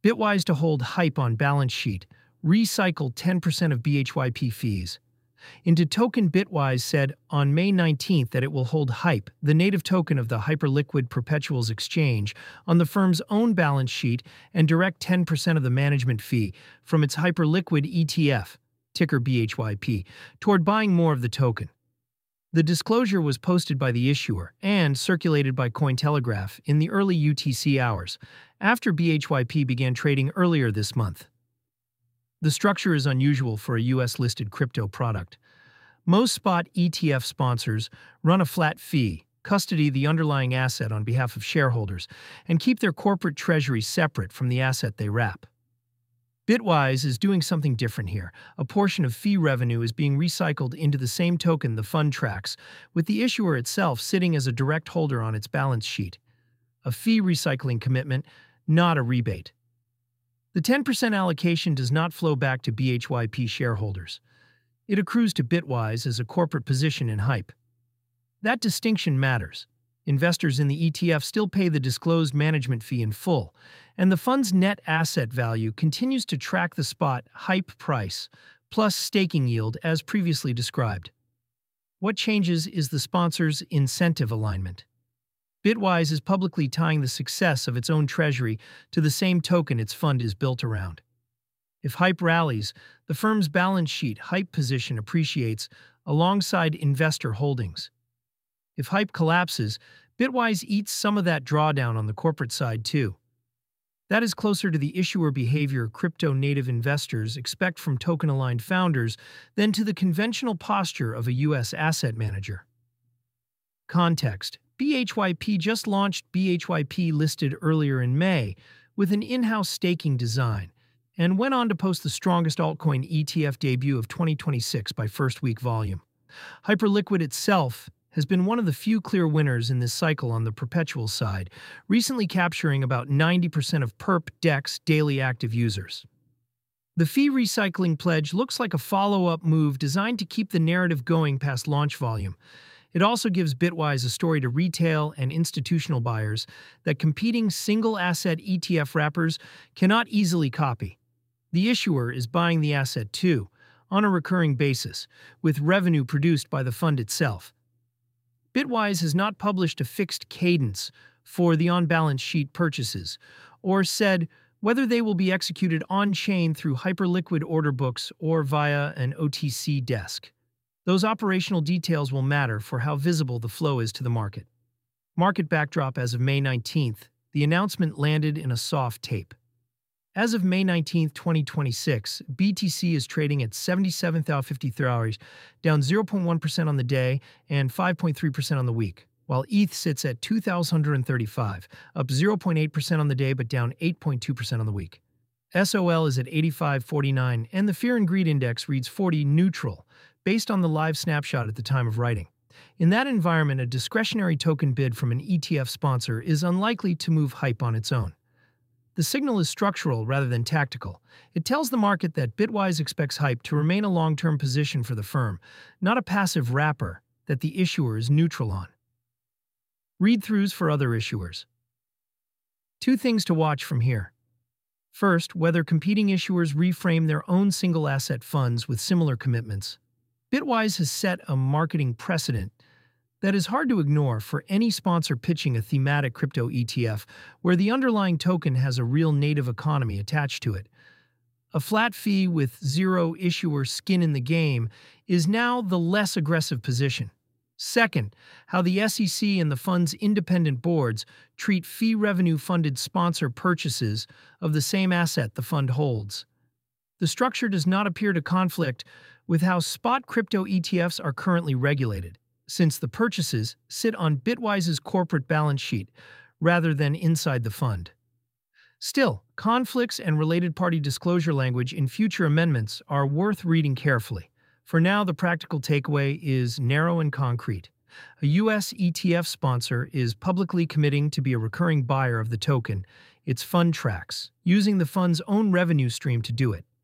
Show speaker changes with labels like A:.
A: Bitwise to hold HYPE on balance sheet, recycle 10% of BHYP fees. Into Token Bitwise said on May 19th that it will hold HYPE, the native token of the Hyperliquid Perpetuals Exchange, on the firm's own balance sheet and direct 10% of the management fee from its Hyperliquid ETF, ticker BHYP, toward buying more of the token. The disclosure was posted by the issuer and circulated by Cointelegraph in the early UTC hours, after BHYP began trading earlier this month. The structure is unusual for a US-listed crypto product. Most spot ETF sponsors run a flat fee, custody the underlying asset on behalf of shareholders, and keep their corporate treasury separate from the asset they wrap. Bitwise is doing something different here. A portion of fee revenue is being recycled into the same token the fund tracks, with the issuer itself sitting as a direct holder on its balance sheet. A fee recycling commitment, not a rebate. The 10% allocation does not flow back to BHYP shareholders. It accrues to Bitwise as a corporate position in HYPE. That distinction matters. Investors in the ETF still pay the disclosed management fee in full, and the fund's net asset value continues to track the spot HYPE price, plus staking yield as previously described. What changes is the sponsor's incentive alignment. Bitwise is publicly tying the success of its own treasury to the same token its fund is built around. If HYPE rallies, the firm's balance sheet HYPE position appreciates alongside investor holdings. If HYPE collapses, Bitwise eats some of that drawdown on the corporate side too. That is closer to the issuer behavior crypto-native investors expect from token-aligned founders than to the conventional posture of a US asset manager. Context: BHYP just launched BHYP listed earlier in May with an in-house staking design and went on to post the strongest altcoin ETF debut of 2026 by first week volume. Hyperliquid itself has been one of the few clear winners in this cycle on the perpetual side, recently capturing about 90% of perp DEX daily active users. The fee recycling pledge looks like a follow-up move designed to keep the narrative going past launch volume. It also gives Bitwise a story to retail and institutional buyers that competing single-asset ETF wrappers cannot easily copy. The issuer is buying the asset too, on a recurring basis, with revenue produced by the fund itself. Bitwise has not published a fixed cadence for the on-balance sheet purchases, or said whether they will be executed on-chain through Hyperliquid order books or via an OTC desk. Those operational details will matter for how visible the flow is to the market. Market backdrop as of May 19th, the announcement landed in a soft tape. As of May 19, 2026, BTC is trading at 77,053 hours, down 0.1% on the day and 5.3% on the week, while ETH sits at 2,135, up 0.8% on the day but down 8.2% on the week. SOL is at 85.49 and the Fear and Greed Index reads 40 neutral, based on the live snapshot at the time of writing. In that environment, a discretionary token bid from an ETF sponsor is unlikely to move HYPE on its own. The signal is structural rather than tactical. It tells the market that Bitwise expects HYPE to remain a long-term position for the firm, not a passive wrapper that the issuer is neutral on. Read-throughs for other issuers. Two things to watch from here. First, whether competing issuers reframe their own single-asset funds with similar commitments. Bitwise has set a marketing precedent that is hard to ignore for any sponsor pitching a thematic crypto ETF where the underlying token has a real native economy attached to it. A flat fee with zero issuer skin in the game is now the less aggressive position. Second, how the SEC and the fund's independent boards treat fee revenue-funded sponsor purchases of the same asset the fund holds. The structure does not appear to conflict with how spot crypto ETFs are currently regulated, since the purchases sit on Bitwise's corporate balance sheet rather than inside the fund. Still, conflicts and related party disclosure language in future amendments are worth reading carefully. For now, the practical takeaway is narrow and concrete. A US ETF sponsor is publicly committing to be a recurring buyer of the token its fund tracks, using the fund's own revenue stream to do it.